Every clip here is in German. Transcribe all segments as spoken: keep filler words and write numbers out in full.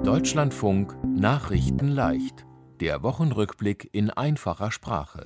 Deutschlandfunk Nachrichten leicht. Der Wochenrückblick in einfacher Sprache.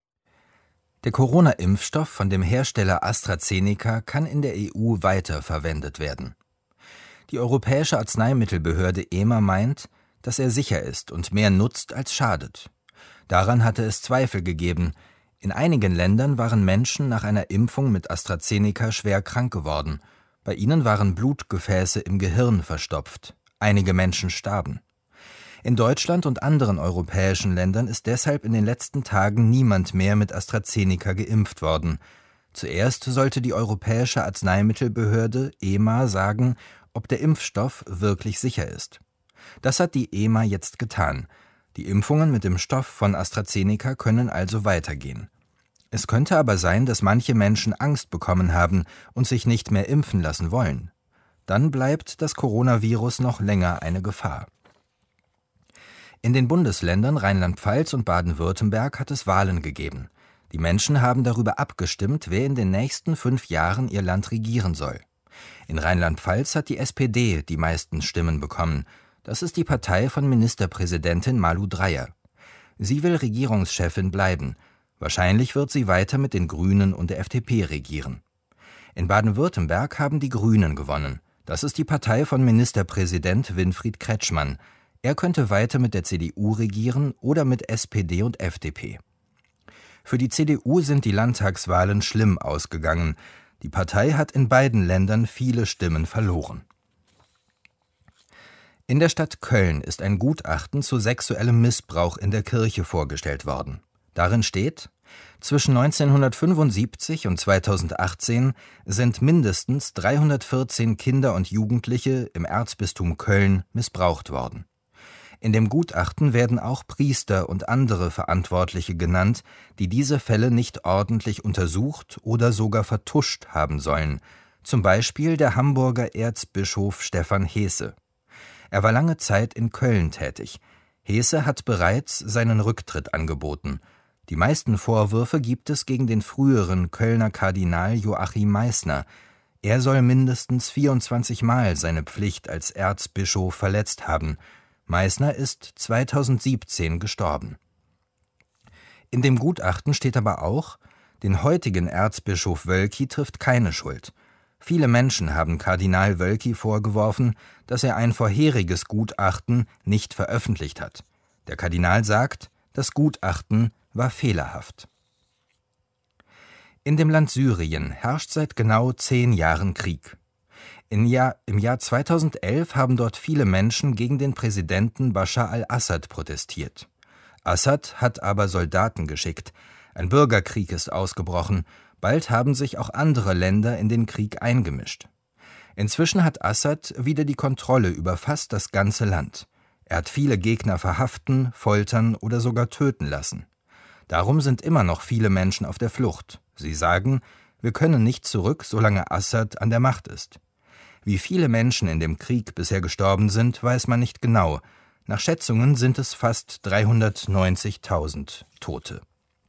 Der Corona-Impfstoff von dem Hersteller AstraZeneca kann in der E U weiter verwendet werden. Die Europäische Arzneimittelbehörde E M A meint, dass er sicher ist und mehr nutzt als schadet. Daran hatte es Zweifel gegeben. In einigen Ländern waren Menschen nach einer Impfung mit AstraZeneca schwer krank geworden. Bei ihnen waren Blutgefäße im Gehirn verstopft. Einige Menschen starben. In Deutschland und anderen europäischen Ländern ist deshalb in den letzten Tagen niemand mehr mit AstraZeneca geimpft worden. Zuerst sollte die Europäische Arzneimittelbehörde E M A sagen, ob der Impfstoff wirklich sicher ist. Das hat die E M A jetzt getan. Die Impfungen mit dem Stoff von AstraZeneca können also weitergehen. Es könnte aber sein, dass manche Menschen Angst bekommen haben und sich nicht mehr impfen lassen wollen. Dann bleibt das Coronavirus noch länger eine Gefahr. In den Bundesländern Rheinland-Pfalz und Baden-Württemberg hat es Wahlen gegeben. Die Menschen haben darüber abgestimmt, wer in den nächsten fünf Jahren ihr Land regieren soll. In Rheinland-Pfalz hat die S P D die meisten Stimmen bekommen. Das ist die Partei von Ministerpräsidentin Malu Dreyer. Sie will Regierungschefin bleiben. Wahrscheinlich wird sie weiter mit den Grünen und der F D P regieren. In Baden-Württemberg haben die Grünen gewonnen. Das ist die Partei von Ministerpräsident Winfried Kretschmann. Er könnte weiter mit der C D U regieren oder mit S P D und F D P. Für die C D U sind die Landtagswahlen schlimm ausgegangen. Die Partei hat in beiden Ländern viele Stimmen verloren. In der Stadt Köln ist ein Gutachten zu sexuellem Missbrauch in der Kirche vorgestellt worden. Darin steht: Zwischen neunzehnhundertfünfundsiebzig und zweitausendachtzehn sind mindestens dreihundertvierzehn Kinder und Jugendliche im Erzbistum Köln missbraucht worden. In dem Gutachten werden auch Priester und andere Verantwortliche genannt, die diese Fälle nicht ordentlich untersucht oder sogar vertuscht haben sollen, zum Beispiel der Hamburger Erzbischof Stefan Heese. Er war lange Zeit in Köln tätig. Heese hat bereits seinen Rücktritt angeboten. Die meisten Vorwürfe gibt es gegen den früheren Kölner Kardinal Joachim Meissner. Er soll mindestens vierundzwanzig Mal seine Pflicht als Erzbischof verletzt haben. Meissner ist zweitausendsiebzehn gestorben. In dem Gutachten steht aber auch: Den heutigen Erzbischof Wölki trifft keine Schuld. Viele Menschen haben Kardinal Wölki vorgeworfen, dass er ein vorheriges Gutachten nicht veröffentlicht hat. Der Kardinal sagt, das Gutachten war fehlerhaft. In dem Land Syrien herrscht seit genau zehn Jahren Krieg. Im Jahr, im Jahr zweitausendelf haben dort viele Menschen gegen den Präsidenten Bashar al-Assad protestiert. Assad hat aber Soldaten geschickt. Ein Bürgerkrieg ist ausgebrochen. Bald haben sich auch andere Länder in den Krieg eingemischt. Inzwischen hat Assad wieder die Kontrolle über fast das ganze Land. Er hat viele Gegner verhaften, foltern oder sogar töten lassen. Darum sind immer noch viele Menschen auf der Flucht. Sie sagen, wir können nicht zurück, solange Assad an der Macht ist. Wie viele Menschen in dem Krieg bisher gestorben sind, weiß man nicht genau. Nach Schätzungen sind es fast dreihundertneunzigtausend Tote.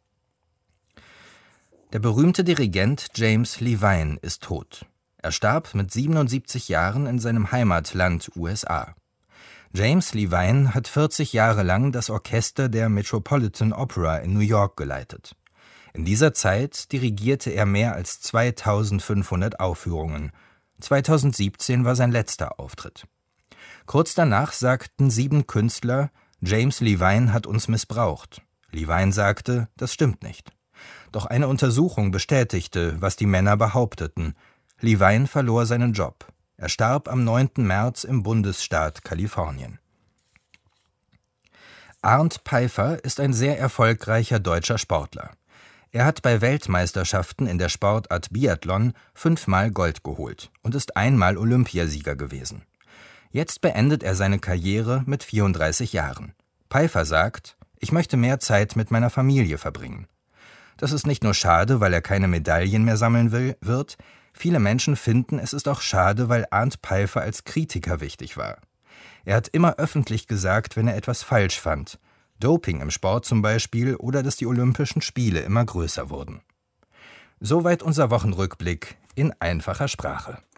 Der berühmte Dirigent James Levine ist tot. Er starb mit siebenundsiebzig Jahren in seinem Heimatland U S A. James Levine hat vierzig Jahre lang das Orchester der Metropolitan Opera in New York geleitet. In dieser Zeit dirigierte er mehr als zweitausendfünfhundert Aufführungen. zweitausendsiebzehn war sein letzter Auftritt. Kurz danach sagten sieben Künstler, James Levine hat uns missbraucht. Levine sagte, das stimmt nicht. Doch eine Untersuchung bestätigte, was die Männer behaupteten. Levine verlor seinen Job. Er starb am neunten März im Bundesstaat Kalifornien. Arnd Peiffer ist ein sehr erfolgreicher deutscher Sportler. Er hat bei Weltmeisterschaften in der Sportart Biathlon fünfmal Gold geholt und ist einmal Olympiasieger gewesen. Jetzt beendet er seine Karriere mit vierunddreißig Jahren. Peiffer sagt, ich möchte mehr Zeit mit meiner Familie verbringen. Das ist nicht nur schade, weil er keine Medaillen mehr sammeln will, wird. Viele Menschen finden, es ist auch schade, weil Arnd Peiffer als Kritiker wichtig war. Er hat immer öffentlich gesagt, wenn er etwas falsch fand. Doping im Sport zum Beispiel oder dass die Olympischen Spiele immer größer wurden. Soweit unser Wochenrückblick in einfacher Sprache.